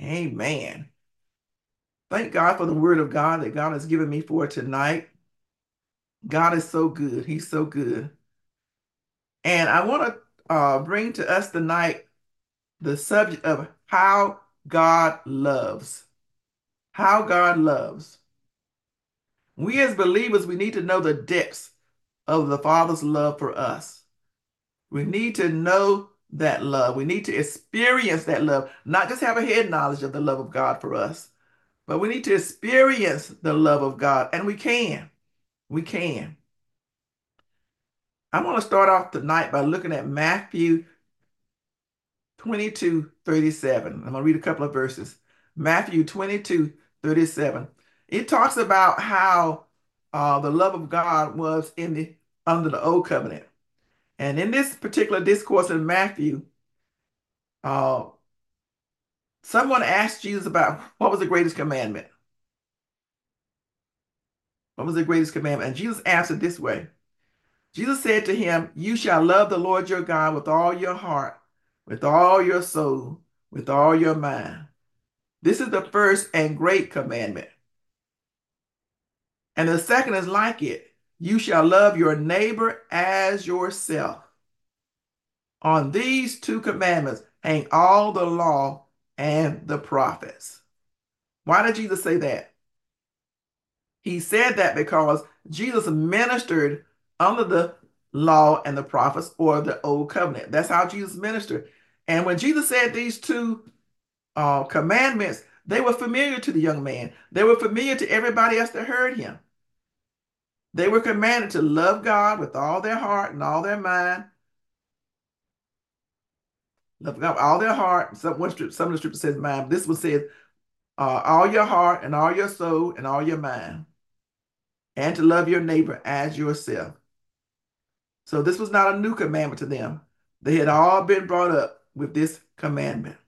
Amen. Thank God for the word of God that God has given me for tonight. God is so good. He's so good. And I want to bring to us tonight the subject of how God loves. How God loves. We as believers, we need to know the depths of the Father's love for us. We need to know that love. We need to experience that love, not just have a head knowledge of the love of God for us, but we need to experience the love of God, and we can. We can. I want to start off tonight by looking at Matthew 22:37. I'm going to read a couple of verses. Matthew 22:37. It talks about how the love of God was under the old covenant. And in this particular discourse in Matthew, uh, someone asked Jesus about what was the greatest commandment. What was the greatest commandment? And Jesus answered this way. Jesus said to him, "You shall love the Lord your God with all your heart, with all your soul, with all your mind. This is the first and great commandment. And the second is like it. You shall love your neighbor as yourself. On these two commandments hang all the law and the prophets." Why did Jesus say that? He said that because Jesus ministered under the law and the prophets, or the old covenant. That's how Jesus ministered. And when Jesus said these two commandments, they were familiar to the young man. They were familiar to everybody else that heard him. They were commanded to love God with all their heart and all their mind. Love God with all their heart. Some of the scripture says mind. This one says all your heart and all your soul and all your mind. And to love your neighbor as yourself. So this was not a new commandment to them. They had all been brought up with this commandment.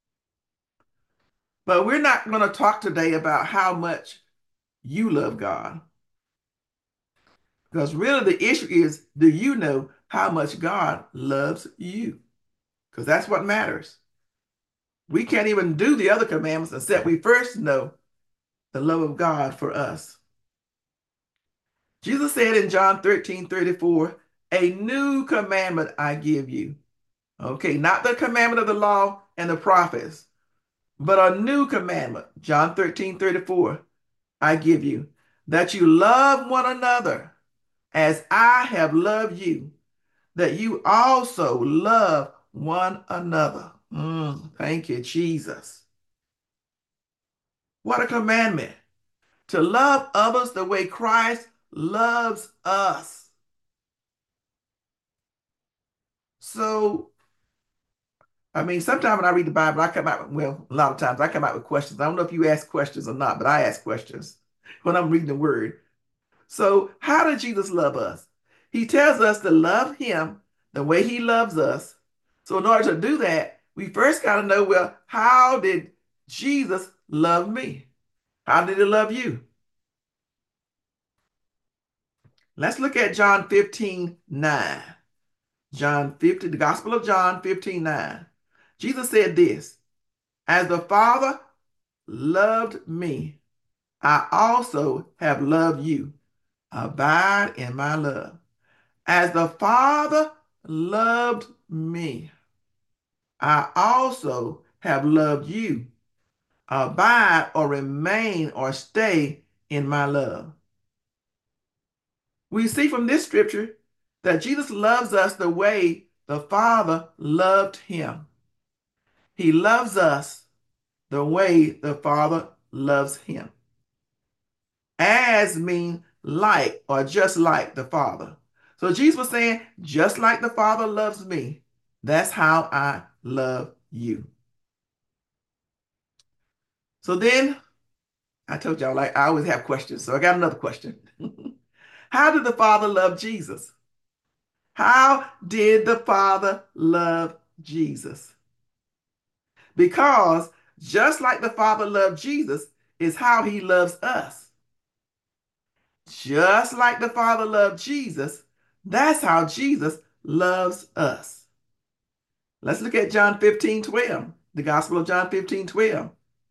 But we're not going to talk today about how much you love God. Because really the issue is, do you know how much God loves you? Because that's what matters. We can't even do the other commandments except we first know the love of God for us. Jesus said in John 13:34, "A new commandment I give you." Okay, not the commandment of the law and the prophets, but a new commandment. John 13:34, I give you, that you love one another as I have loved you, that you also love one another. Thank you, Jesus. What a commandment. To love others the way Christ loves us. So, I mean, sometimes when I read the Bible, I come out, well, a lot of times I come out with questions. I don't know if you ask questions or not, but I ask questions when I'm reading the word. So, how did Jesus love us? He tells us to love him the way he loves us. So, in order to do that, we first got to know, well, how did Jesus love me? How did he love you? Let's look at John 15:9. John 15, the Gospel of John 15:9. Jesus said this, "As the Father loved me, I also have loved you. Abide in my love. As the Father loved me, I also have loved you. Abide or remain or stay in my love." We see from this scripture that Jesus loves us the way the Father loved him. He loves us the way the Father loves him. As mean like or just like the Father. So Jesus was saying, just like the Father loves me, that's how I love you. So then I told y'all, like, I always have questions. So I got another question. How did the Father love Jesus? How did the Father love Jesus? Because just like the Father loved Jesus is how he loves us. Just like the Father loved Jesus, that's how Jesus loves us. Let's look at John 15:12, the Gospel of John 15:12.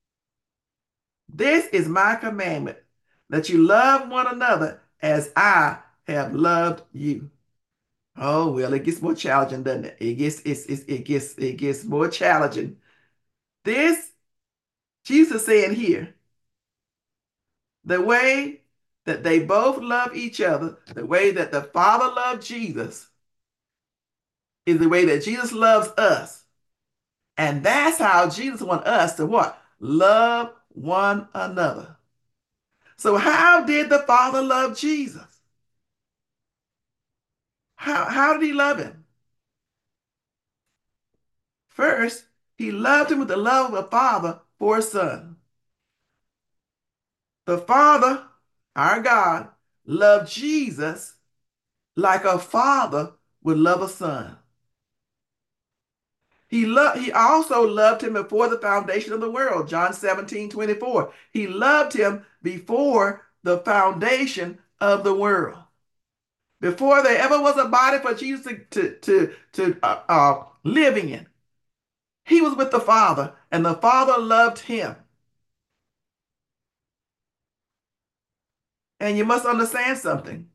This is my commandment, that you love one another as I have loved you. Oh, well, it gets more challenging, doesn't it? It gets more challenging. This, Jesus saying here, the way that they both love each other, the way that the Father loved Jesus, is the way that Jesus loves us. And that's how Jesus wants us to what? Love one another. So how did the Father love Jesus? How did he love him? First, he loved him with the love of a father for a son. The Father, our God, loved Jesus like a father would love a son. He also loved him before the foundation of the world. John 17:24. He loved him before the foundation of the world. Before there ever was a body for Jesus to live in. He was with the Father, and the Father loved him. And you must understand something.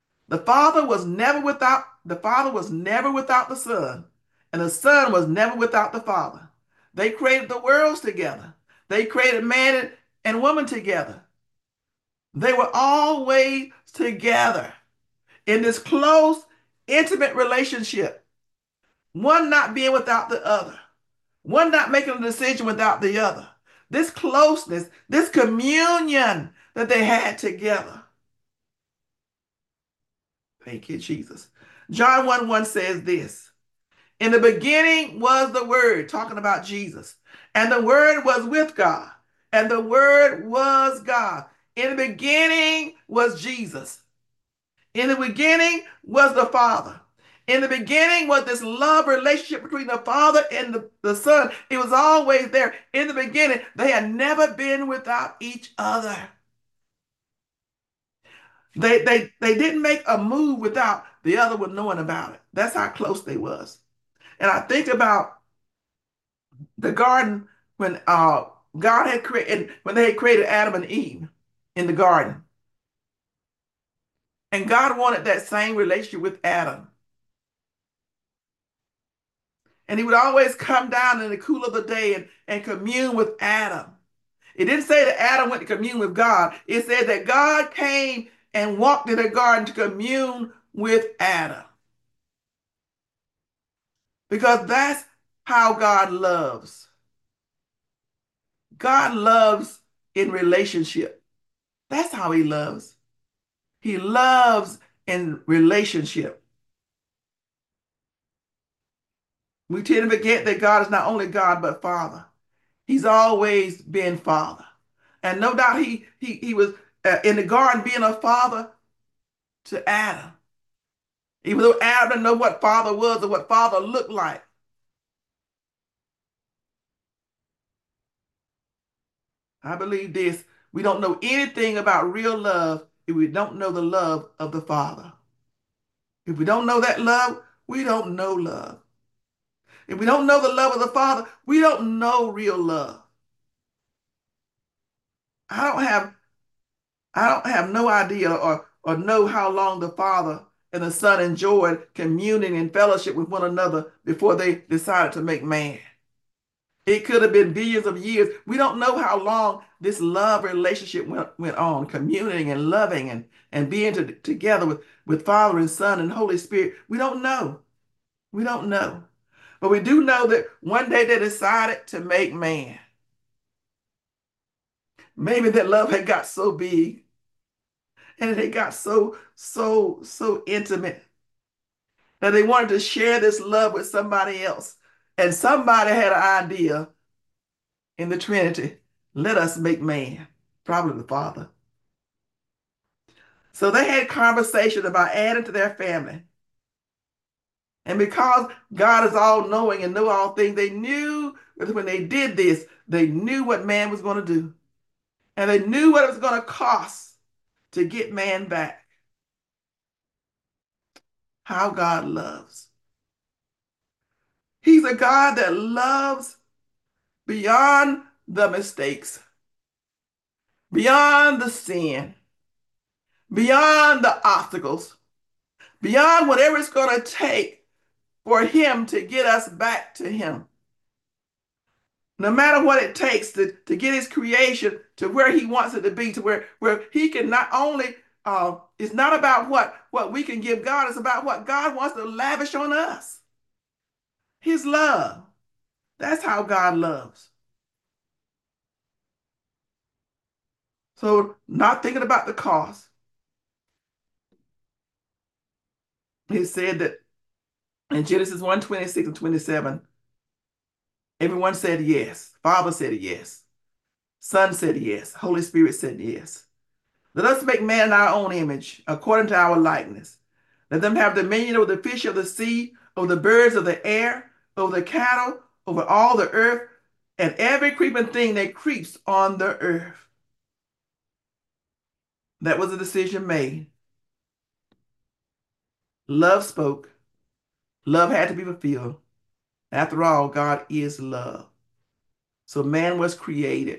The Father was never without the Son, and the Son was never without the Father. They created the worlds together. They created man and woman together. They were always together in this close, intimate relationship, one not being without the other, one not making a decision without the other. This closeness, this communion that they had together. Thank you, Jesus. John 1:1 says this. In the beginning was the Word, talking about Jesus. And the Word was with God. And the Word was God. In the beginning was Jesus. In the beginning was the Father. In the beginning was this love relationship between the Father and the Son. It was always there. In the beginning, they had never been without each other. They didn't make a move without the other one knowing about it. That's how close they was. And I think about the garden when God had created when they had created Adam and Eve in the garden. And God wanted that same relationship with Adam. And he would always come down in the cool of the day and commune with Adam. It didn't say that Adam went to commune with God. It said that God came and walked in the garden to commune with Adam. Because that's how God loves. God loves in relationship. That's how he loves. He loves in relationship. We tend to forget that God is not only God, but Father. He's always been Father. And no doubt he was in the garden being a father to Adam. Even though Adam didn't know what father was or what father looked like. I believe this. We don't know anything about real love if we don't know the love of the Father. If we don't know that love, we don't know love. If we don't know the love of the Father, we don't know real love. I don't have I don't have no idea or know how long the Father and the Son enjoyed communing and fellowship with one another before they decided to make man. It could have been billions of years. We don't know how long this love relationship went on, communing and loving and being together with Father and Son and Holy Spirit. We don't know. We don't know. But we do know that one day they decided to make man. Maybe that love had got so big and it had got so intimate that they wanted to share this love with somebody else. And somebody had an idea in the Trinity. Let us make man. Probably the Father. So they had conversation about adding to their family. And because God is all knowing and know all things, they knew that when they did this, they knew what man was going to do. And they knew what it was going to cost to get man back. How God loves. He's a God that loves beyond the mistakes. beyond the sin, beyond the obstacles, beyond whatever it's going to take for him to get us back to him. No matter what it takes to get his creation to where he wants it to be, to where he can not only, it's not about what we can give God, it's about what God wants to lavish on us. His love. That's how God loves. So not thinking about the cost. He said that in Genesis 1:26 and 27, everyone said yes. Father said yes. Son said yes. Holy Spirit said yes. Let us make man in our own image, according to our likeness. Let them have dominion over the fish of the sea, over the birds of the air, over the cattle, over all the earth, and every creeping thing that creeps on the earth. That was a decision made. Love spoke. Love had to be fulfilled. After all, God is love. So man was created.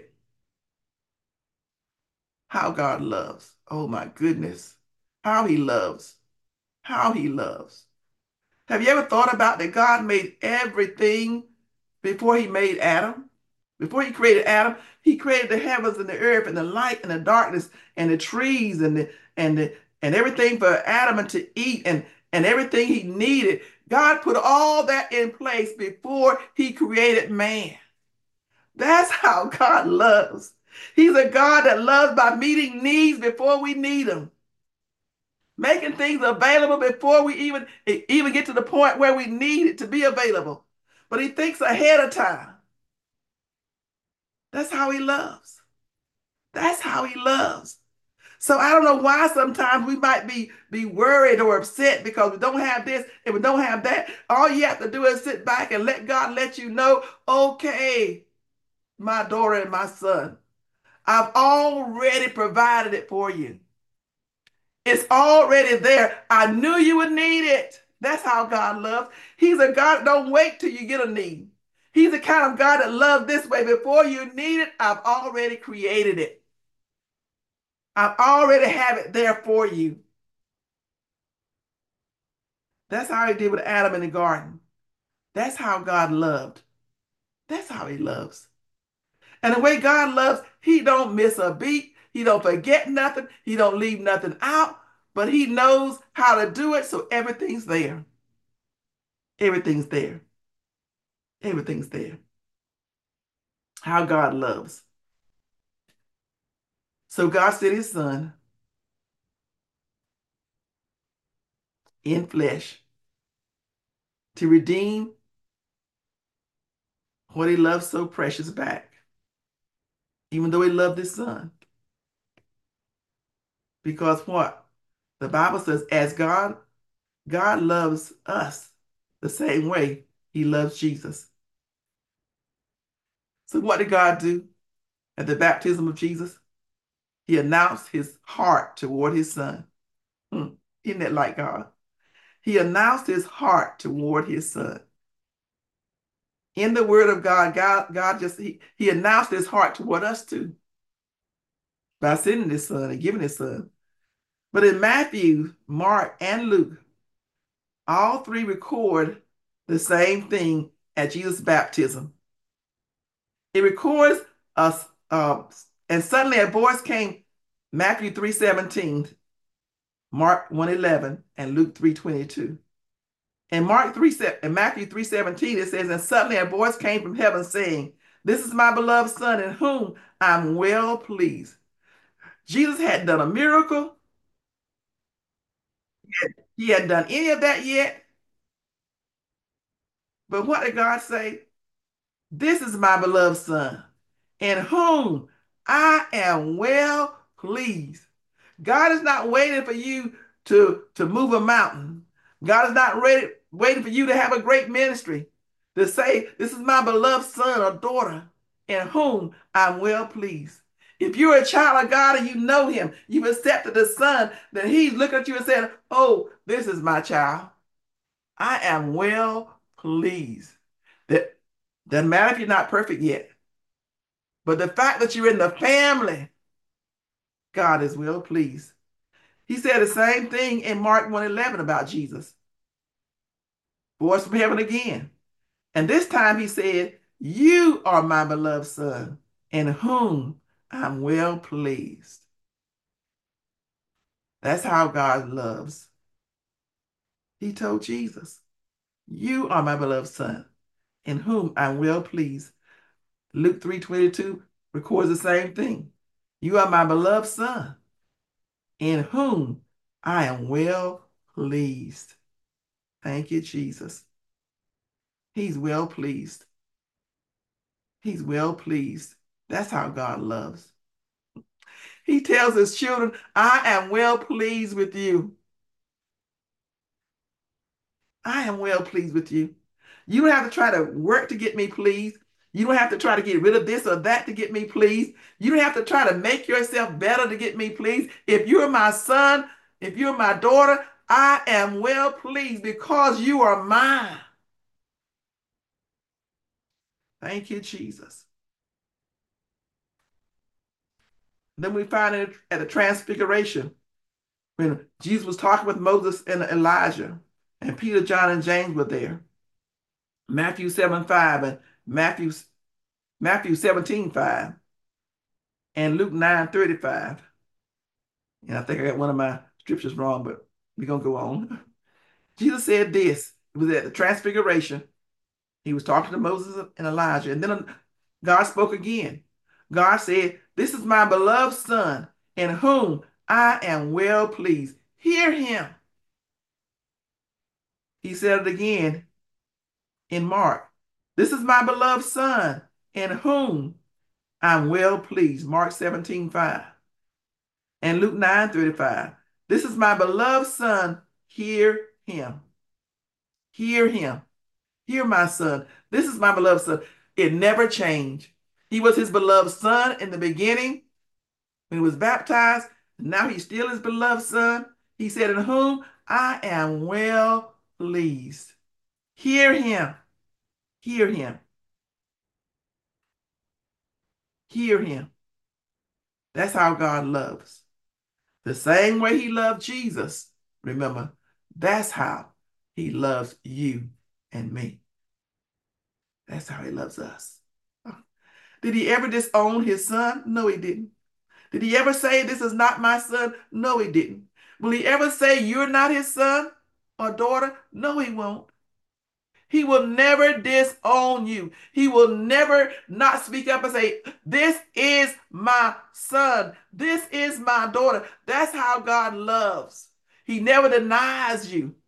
How God loves. Oh my goodness. How he loves. How he loves. Have you ever thought about that God made everything before he made Adam? Before he created Adam, he created the heavens and the earth and the light and the darkness and the trees and everything for Adam to eat and everything he needed. God put all that in place before he created man. That's how God loves. He's a God that loves by meeting needs before we need them, making things available before we even get to the point where we need it to be available. But he thinks ahead of time. That's how he loves. That's how he loves. So I don't know why sometimes we might be worried or upset because we don't have this and we don't have that. All you have to do is sit back and let God let you know, okay, my daughter and my son, I've already provided it for you. It's already there. I knew you would need it. That's how God loves. He's a God that don't wait till you get a need. He's the kind of God that loves this way. Before you need it, I've already created it. I've already have it there for you. That's how he did with Adam in the garden. That's how God loved. That's how he loves. And the way God loves, he don't miss a beat. He don't forget nothing. He don't leave nothing out, but he knows how to do it so everything's there. Everything's there. Everything's there. How God loves. So God sent his son in flesh to redeem what he loved so precious back, even though he loved his son. Because what? The Bible says, as God loves us the same way he loves Jesus. So what did God do at the baptism of Jesus? He announced his heart toward his son. Isn't that like God? He announced his heart toward his son. In the word of God, God just, he announced his heart toward us too by sending his son and giving his son. But in Matthew, Mark, and Luke, all three record the same thing at Jesus' baptism. It records us, and suddenly a voice came, Matthew 3:17, Mark 1:11, and Luke 3:22. In Matthew 3:17, it says, and suddenly a voice came from heaven saying, this is my beloved son in whom I'm well pleased. Jesus hadn't done a miracle. He hadn't done any of that yet. But what did God say? This is my beloved son in whom I am well pleased. God is not waiting for you to move a mountain. God is not waiting for you to have a great ministry, to say, this is my beloved son or daughter in whom I'm well pleased. If you're a child of God and you know him, you've accepted the son, then he's looking at you and saying, oh, this is my child. I am well pleased. That doesn't matter if you're not perfect yet, but the fact that you're in the family God is well pleased. He said the same thing in Mark 1:11 about Jesus. Voice from heaven again. And this time he said, "You are my beloved son, in whom I'm well pleased." That's how God loves. He told Jesus, "You are my beloved son, in whom I'm well pleased." Luke 3:22 records the same thing. "You are my beloved son, in whom I am well pleased." Thank you, Jesus. He's well pleased. He's well pleased. That's how God loves. He tells his children, "I am well pleased with you. I am well pleased with you." You don't have to try to work to get me pleased. You don't have to try to get rid of this or that to get me pleased. You don't have to try to make yourself better to get me pleased. If you're my son, if you're my daughter, I am well pleased because you are mine. Thank you, Jesus. Then we find it at the transfiguration when Jesus was talking with Moses and Elijah, and Peter, John, and James were there. Matthew 7:5 and Matthew 17:5 and Luke 9:35. And I think I got one of my scriptures wrong, but we're going to go on. Jesus said this. It was at the transfiguration. He was talking to Moses and Elijah. And then God spoke again. God said, "This is my beloved son, in whom I am well pleased. Hear him." He said it again in Mark. "This is my beloved son, in whom I'm well pleased." Mark 17:5. And Luke 9:35. "This is my beloved son. Hear him." Hear him. Hear my son. This is my beloved son. It never changed. He was his beloved son in the beginning when he was baptized. Now he's still his beloved son. He said, "In whom I am well pleased." Hear him. Hear him. Hear him. That's how God loves. The same way he loved Jesus, remember, that's how he loves you and me. That's how he loves us. Did he ever disown his son? No, he didn't. Did he ever say, "This is not my son"? No, he didn't. Will he ever say, "You're not his son or daughter"? No, he won't. He will never disown you. He will never not speak up and say, "This is my son. This is my daughter." That's how God loves. He never denies you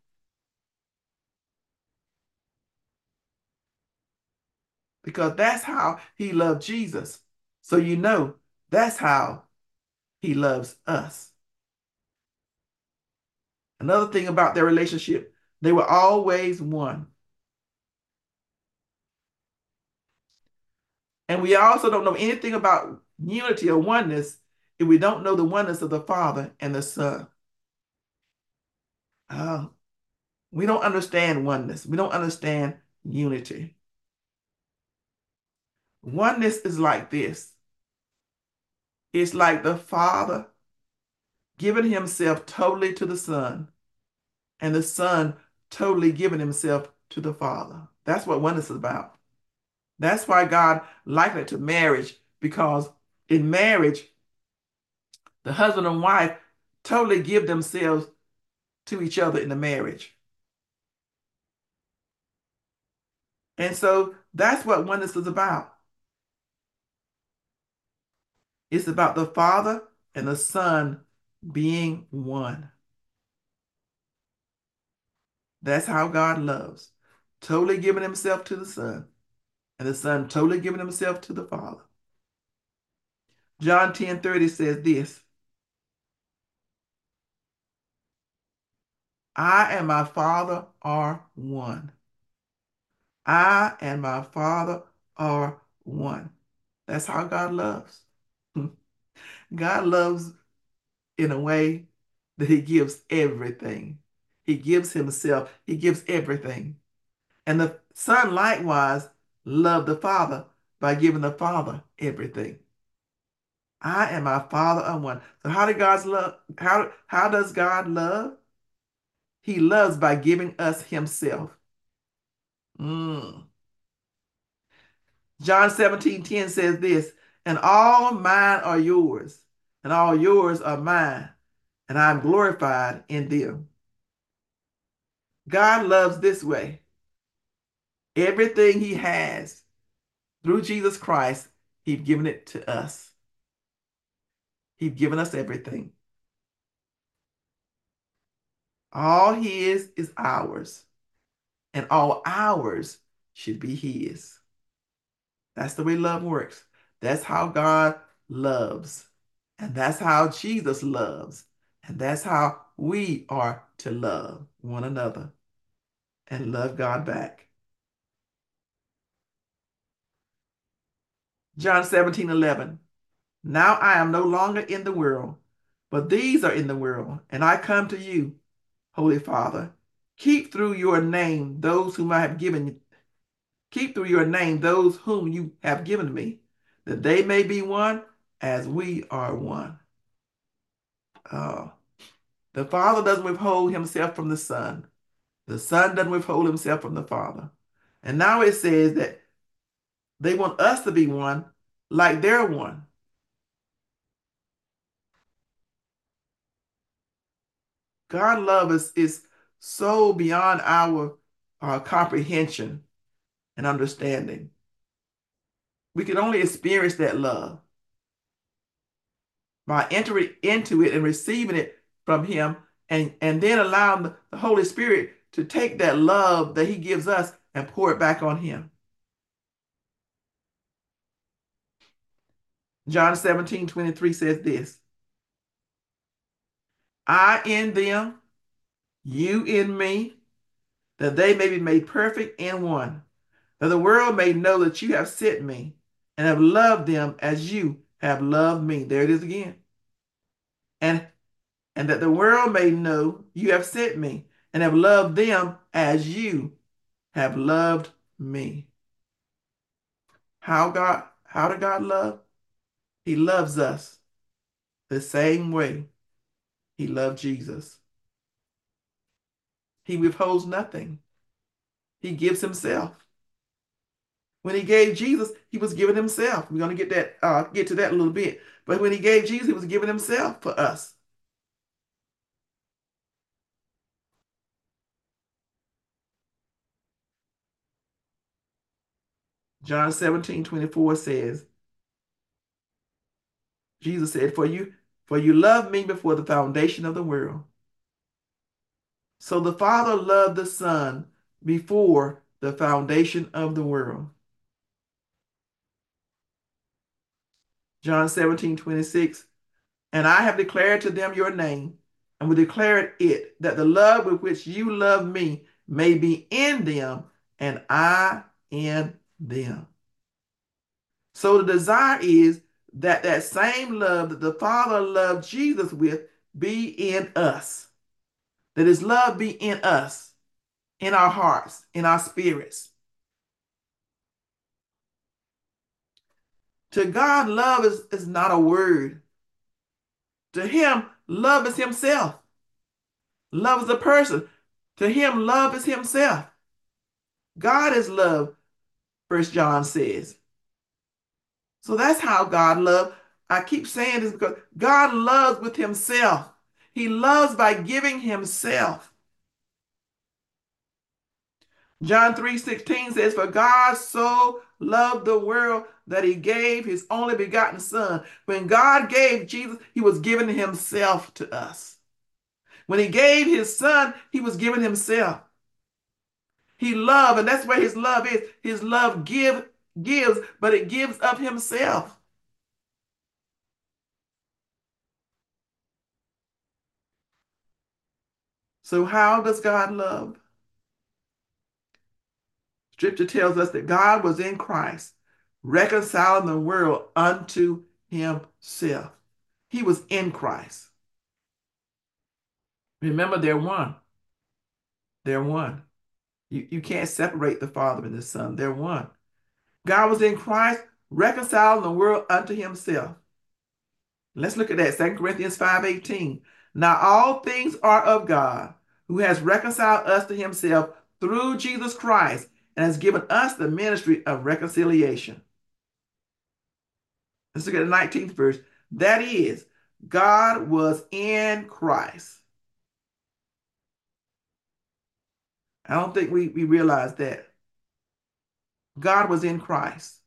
because that's how he loved Jesus. So you know that's how he loves us. Another thing about their relationship, they were always one. And we also don't know anything about unity or oneness if we don't know the oneness of the Father and the Son. Uh, we don't understand oneness. We don't understand unity. Oneness is like this. It's like the Father giving himself totally to the Son, and the Son totally giving himself to the Father. That's what oneness is about. That's why God likened it to marriage, because in marriage, the husband and wife totally give themselves to each other in the marriage. And so that's what oneness is about. It's about the Father and the Son being one. That's how God loves. Totally giving himself to the Son, and the Son totally giving himself to the Father. John 10:30 says this: "I and my Father are one. I and my Father are one." That's how God loves. God loves in a way that he gives everything. He gives himself, he gives everything. And the Son likewise loved the Father by giving the Father everything. I and my Father are one. So how did God's love? How does God love? He loves by giving us himself. Mm. John 17:10 says this, and all mine are yours, and all yours are mine, and I'm glorified in them. God loves this way. Everything he has through Jesus Christ, he's given it to us. He's given us everything. All his is ours, and all ours should be his. That's the way love works. That's how God loves. And that's how Jesus loves. And that's how we are to love one another and love God back. John 17:11. Now I am no longer in the world, but these are in the world, and I come to you, Holy Father. Keep through your name those whom I have given Keep through your name those whom you have given me, that they may be one as we are one. Uh, the Father doesn't withhold himself from the Son. The Son doesn't withhold himself from the Father. And now it says that they want us to be one like they're one. God love is so beyond our comprehension and understanding. We can only experience that love by entering into it and receiving it from him and then allowing the Holy Spirit to take that love that he gives us and pour it back on him. John 17:23 says this, I in them, you in me, that they may be made perfect in one, that the world may know that you have sent me and have loved them as you have loved me. There it is again. And and that the world may know you have sent me and have loved them as you have loved me. How did God love? He loves us the same way he loved Jesus. He withholds nothing. He gives himself. When he gave Jesus, he was giving himself. We're going to get to that in a little bit. But when he gave Jesus, he was giving himself for us. John 17:24 says, Jesus said, for you loved me before the foundation of the world. So the Father loved the Son before the foundation of the world. John 17:26, and I have declared to them your name, and will declare it, that the love with which you love me may be in them, and I in them. So the desire is that that same love that the Father loved Jesus with be in us. That his love be in us, in our hearts, in our spirits. To God, love is not a word. To him, love is himself. Love is a person. To him, love is himself. God is love, First John says. So that's how God loved. I keep saying this because God loves with himself. He loves by giving himself. John 3:16 says, for God so loved the world that he gave his only begotten son. When God gave Jesus, he was giving himself to us. When he gave his son, he was giving himself. He loved, and that's where his love is. His love gives, but it gives of himself. So how does God love? Scripture tells us that God was in Christ, reconciling the world unto himself. He was in Christ. Remember, they're one. They're one. You can't separate the Father and the Son. They're one. God was in Christ, reconciling the world unto himself. Let's look at that. 2 Corinthians 5:18. Now all things are of God, who has reconciled us to himself through Jesus Christ and has given us the ministry of reconciliation. Let's look at the 19th verse. That is, God was in Christ. I don't think we realize that. God was in Christ.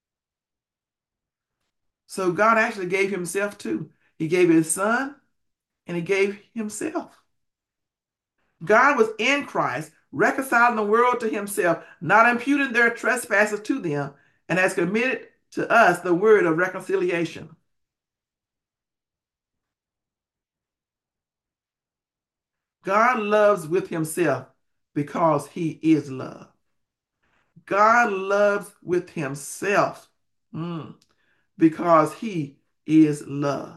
So God actually gave himself too. He gave his son and he gave himself. God was in Christ, reconciling the world to himself, not imputing their trespasses to them, and has committed to us the word of reconciliation. God loves with himself because he is love. God loves with himself because he is love.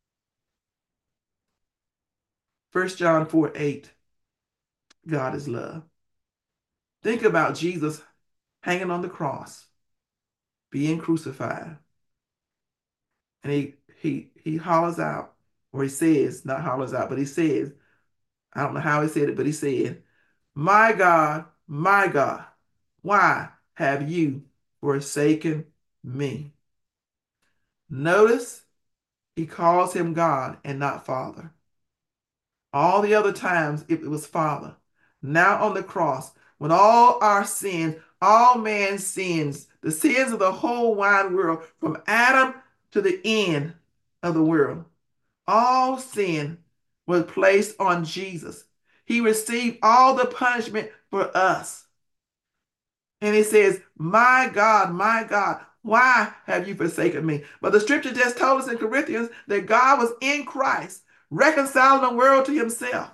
1 John 4:8, God is love. Think about Jesus hanging on the cross, being crucified. And he hollers out, or he says, not hollers out, but he says, I don't know how he said it, but he said, my God, why have you forsaken me?" Notice he calls him God and not Father. All the other times it was Father. Now on the cross, when all our sins, all man's sins, the sins of the whole wide world, from Adam to the end of the world, all sin was placed on Jesus. He received all the punishment for us. And he says, my God, why have you forsaken me?" But the scripture just told us in Corinthians that God was in Christ, reconciling the world to himself.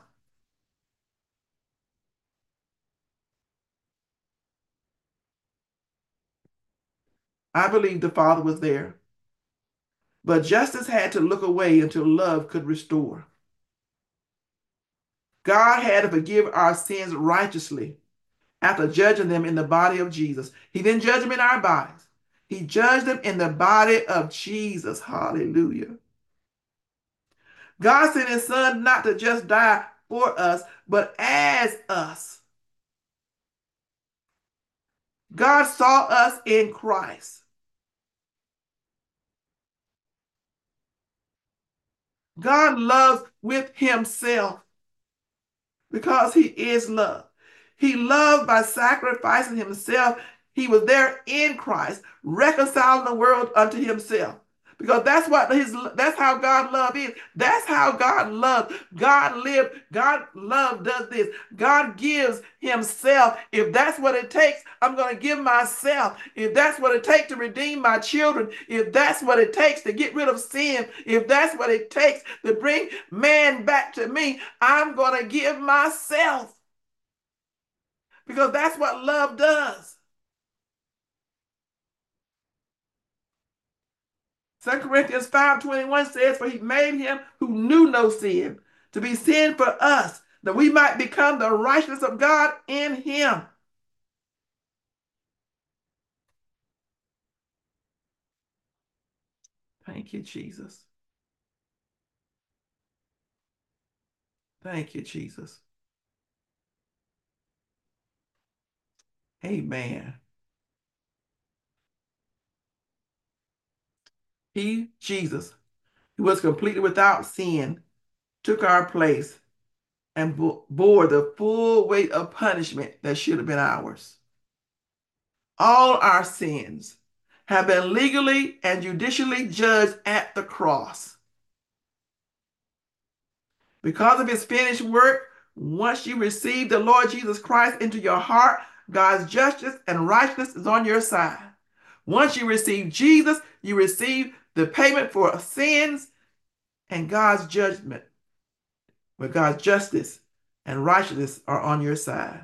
I believe the Father was there. But justice had to look away until love could restore. God had to forgive our sins righteously after judging them in the body of Jesus. He didn't judge them in our bodies. He judged them in the body of Jesus. Hallelujah. God sent his son not to just die for us, but as us. God saw us in Christ. God loves with himself because he is love. He loved by sacrificing himself. He was there in Christ, reconciling the world unto himself. Because that's how God love is. That's how God loved. God lived, God love does this. God gives himself. If that's what it takes, I'm going to give myself. If that's what it takes to redeem my children, if that's what it takes to get rid of sin, if that's what it takes to bring man back to me, I'm going to give myself. Because that's what love does. 2 Corinthians 5:21 says, "For he made him who knew no sin to be sin for us, that we might become the righteousness of God in him." Thank you, Jesus. Thank you, Jesus. Amen. He, Jesus, who was completely without sin, took our place and bore the full weight of punishment that should have been ours. All our sins have been legally and judicially judged at the cross. Because of his finished work, once you receive the Lord Jesus Christ into your heart, God's justice and righteousness is on your side. Once you receive Jesus, you receive the payment for sins and God's judgment, where God's justice and righteousness are on your side.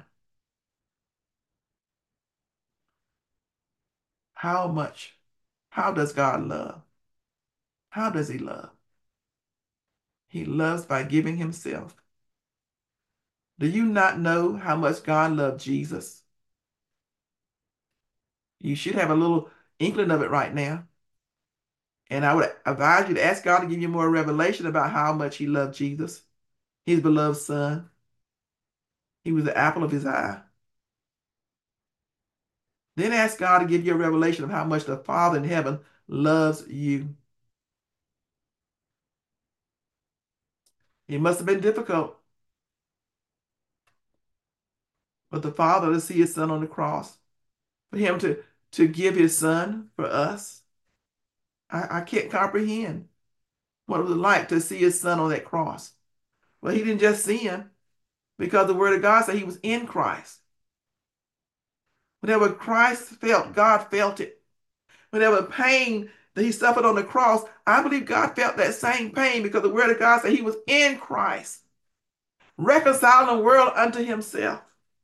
How much? How does God love? How does he love? He loves by giving himself. Do you not know how much God loved Jesus? You should have a little inkling of it right now. And I would advise you to ask God to give you more revelation about how much he loved Jesus, his beloved son. He was the apple of his eye. Then ask God to give you a revelation of how much the Father in heaven loves you. It must have been difficult for the Father to see his son on the cross, for him to give his son for us. I can't comprehend what it was like to see his son on that cross. Well, he didn't just see him because the word of God said he was in Christ. Whatever Christ felt, God felt it. Whatever pain that he suffered on the cross, I believe God felt that same pain because the word of God said he was in Christ, reconciling the world unto himself.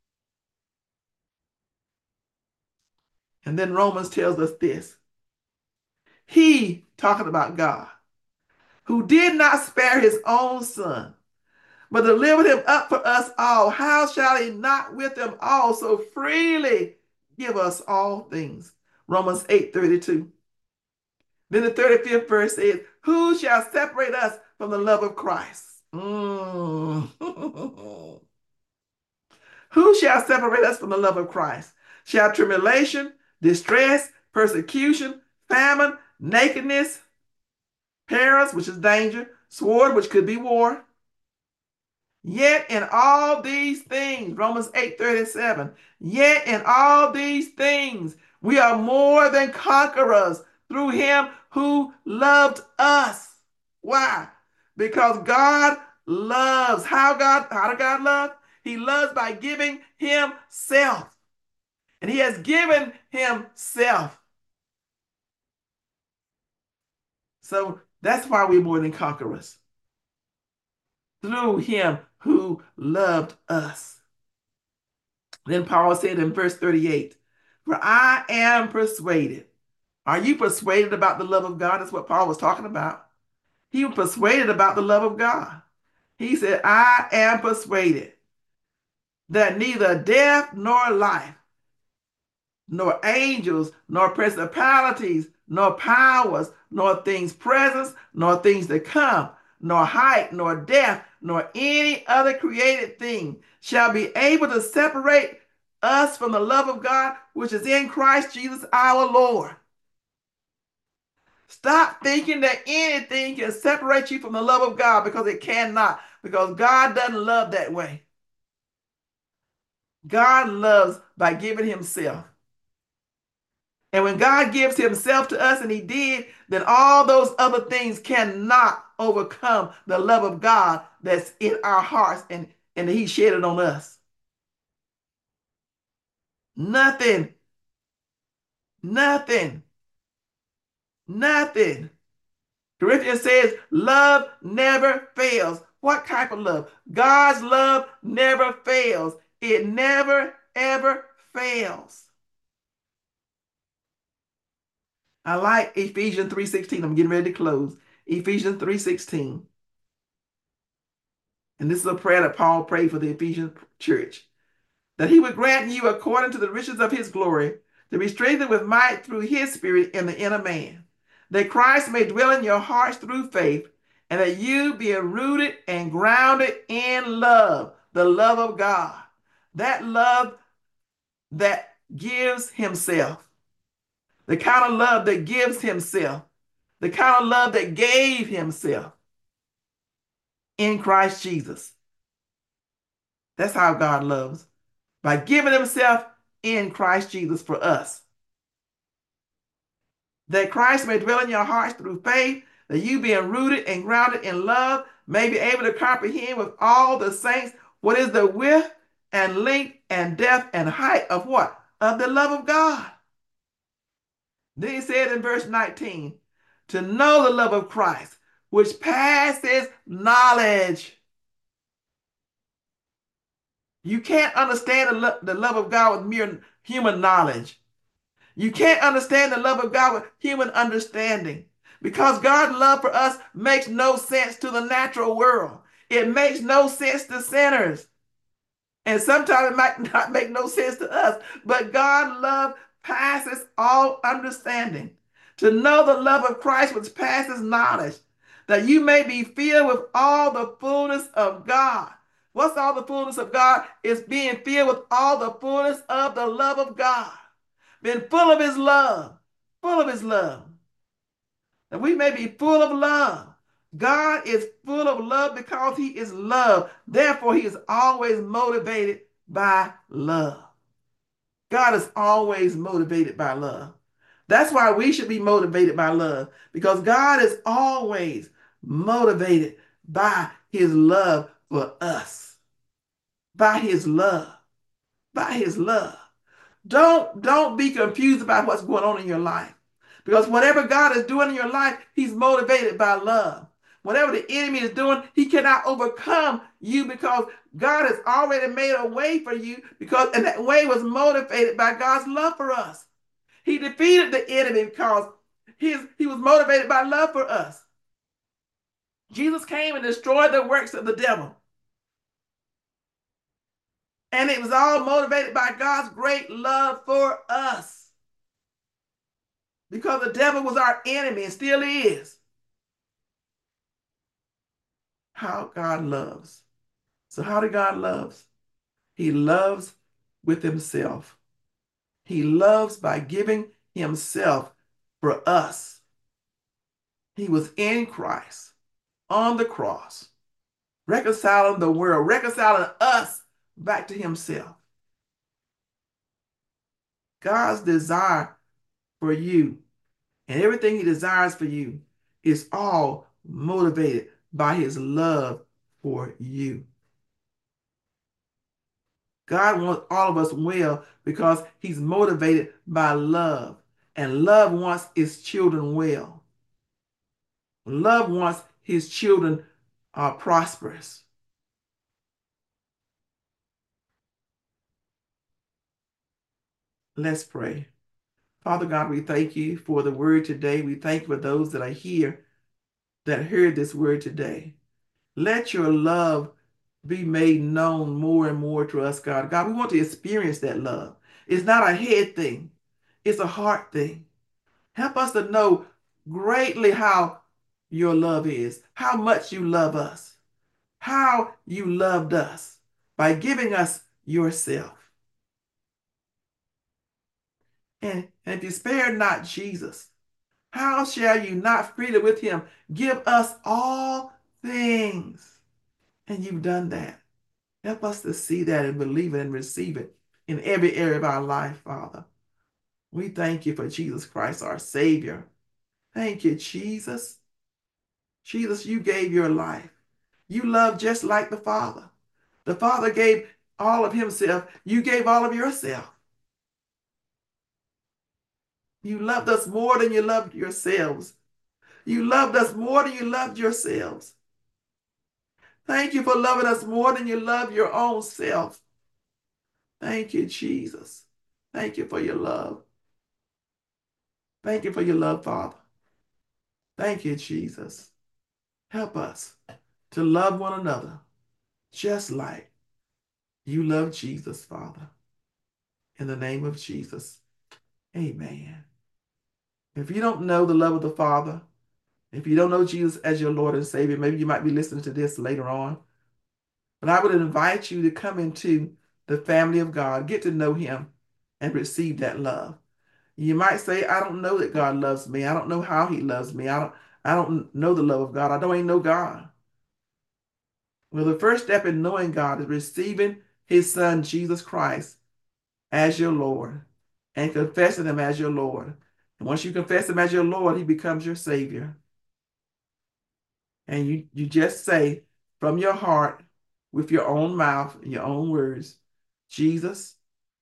And then Romans tells us this. He, talking about God, who did not spare his own son, but delivered him up for us all, how shall he not with him also freely give us all things? Romans 8:32. Then the 35th verse says, who shall separate us from the love of Christ? Who shall separate us from the love of Christ? Shall tribulation, distress, persecution, famine, nakedness, perils, which is danger, sword, which could be war? Yet in all these things, Romans 8:37, yet in all these things, we are more than conquerors through him who loved us. Why? Because God loves. How did God love? He loves by giving himself. And he has given himself. So that's why we're more than conquerors. Through him who loved us. Then Paul said in verse 38, for I am persuaded. Are you persuaded about the love of God? That's what Paul was talking about. He was persuaded about the love of God. He said, I am persuaded that neither death nor life, nor angels, nor principalities, nor powers, nor things present, nor things to come, nor height, nor depth, nor any other created thing shall be able to separate us from the love of God, which is in Christ Jesus our Lord. Stop thinking that anything can separate you from the love of God because it cannot, because God doesn't love that way. God loves by giving himself. And when God gives himself to us, and he did, then all those other things cannot overcome the love of God that's in our hearts and that he shed it on us. Nothing, nothing, nothing. Corinthians says, love never fails. What type of love? God's love never fails. It never, ever fails. I like Ephesians 3:16. I'm getting ready to close. Ephesians 3:16. And this is a prayer that Paul prayed for the Ephesian church. That he would grant you according to the riches of his glory to be strengthened with might through his spirit in the inner man. That Christ may dwell in your hearts through faith, and that you be rooted and grounded in love, the love of God. That love that gives himself. The kind of love that gives himself. The kind of love that gave himself in Christ Jesus. That's how God loves. By giving himself in Christ Jesus for us. That Christ may dwell in your hearts through faith, that you being rooted and grounded in love may be able to comprehend with all the saints what is the width and length and depth and height of what? Of the love of God. Then he said in verse 19, to know the love of Christ, which passes knowledge. You can't understand the love of God with mere human knowledge. You can't understand the love of God with human understanding because God's love for us makes no sense to the natural world. It makes no sense to sinners. And sometimes it might not make no sense to us, but God's love passes all understanding. to know the love of Christ which passes knowledge, that you may be filled with all the fullness of God. What's all the fullness of God? It's being filled with all the fullness of the love of God. Being full of his love, full of his love. That we may be full of love. God is full of love because he is love. Therefore, he is always motivated by love. God is always motivated by love. That's why we should be motivated by love, because God is always motivated by his love for us. By his love. By his love. Don't be confused about what's going on in your life. Because whatever God is doing in your life, he's motivated by love. Whatever the enemy is doing, he cannot overcome you because God has already made a way for you, and that way was motivated by God's love for us. He defeated the enemy because he was motivated by love for us. Jesus came and destroyed the works of the devil. And it was all motivated by God's great love for us. Because the devil was our enemy and still is. How God loves. So how did God love? He loves with himself. He loves by giving himself for us. He was in Christ on the cross, reconciling the world, reconciling us back to himself. God's desire for you and everything he desires for you is all motivated by his love for you. God wants all of us well because he's motivated by love. And love wants his children well. Love wants his children prosperous. Let's pray. Father God, we thank you for the word today. We thank you for those that are here that heard this word today. Let your love be made known more and more to us, God. God, we want to experience that love. It's not a head thing. It's a heart thing. Help us to know greatly how your love is, how much you love us, how you loved us by giving us yourself. And if you spare not Jesus, how shall you not freely with him give us all things? And you've done that. Help us to see that and believe it and receive it in every area of our life, Father. We thank you for Jesus Christ, our Savior. Thank you, Jesus. Jesus, you gave your life. You love just like the Father. The Father gave all of himself. You gave all of yourself. You loved us more than you loved yourselves. You loved us more than you loved yourselves. Thank you for loving us more than you love your own self. Thank you, Jesus. Thank you for your love. Thank you for your love, Father. Thank you, Jesus. Help us to love one another just like you love Jesus, Father. In the name of Jesus, amen. If you don't know the love of the Father, if you don't know Jesus as your Lord and Savior, maybe you might be listening to this later on. But I would invite you to come into the family of God, get to know him, and receive that love. You might say, I don't know that God loves me. I don't know how he loves me. I don't know the love of God. I don't even know God. Well, the first step in knowing God is receiving his son, Jesus Christ, as your Lord and confessing him as your Lord. And once you confess him as your Lord, he becomes your Savior. And you just say from your heart, with your own mouth, your own words, Jesus,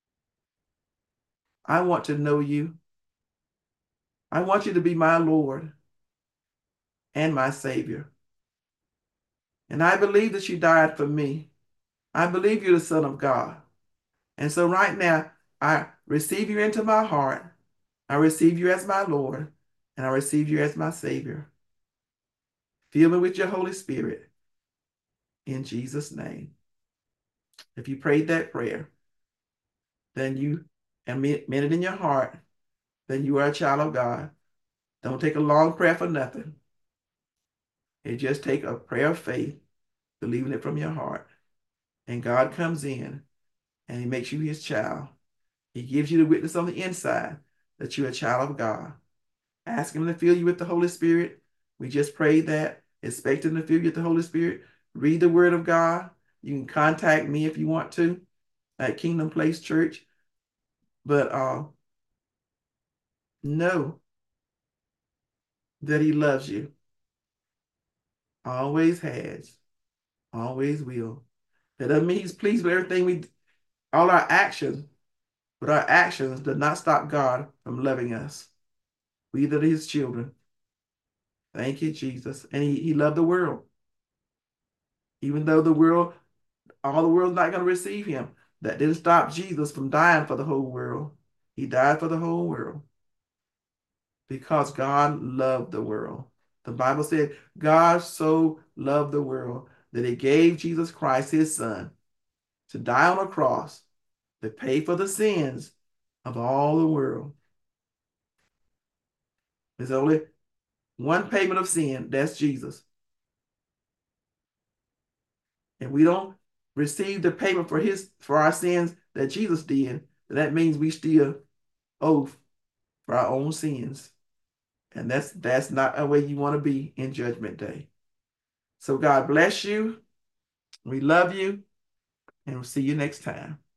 I want to know you. I want you to be my Lord and my Savior. And I believe that you died for me. I believe you're the Son of God. And so right now, I receive you into my heart. I receive you as my Lord, and I receive you as my Savior. Fill me with your Holy Spirit in Jesus' name. If you prayed that prayer, then you and meant it in your heart, then you are a child of God. Don't take a long prayer for nothing. It just take a prayer of faith, believing it from your heart. And God comes in and he makes you his child. He gives you the witness on the inside that you're a child of God. Ask him to fill you with the Holy Spirit. We just prayed that. Expect him to fill you with the Holy Spirit. Read the word of God. You can contact me if you want to at Kingdom Place Church. But know that he loves you. Always has. Always will. That doesn't mean he's pleased with everything all our actions, but our actions do not stop God from loving us. We that are his children. Thank you, Jesus. And he loved the world. Even though all the world's not going to receive him. That didn't stop Jesus from dying for the whole world. He died for the whole world because God loved the world. The Bible said God so loved the world that he gave Jesus Christ, his son, to die on a cross to pay for the sins of all the world. There's only one payment of sin, that's Jesus. And we don't receive the payment for our sins that Jesus did, that means we still owe for our own sins. And that's not a way you want to be in Judgment Day. So God bless you. We love you, and we'll see you next time.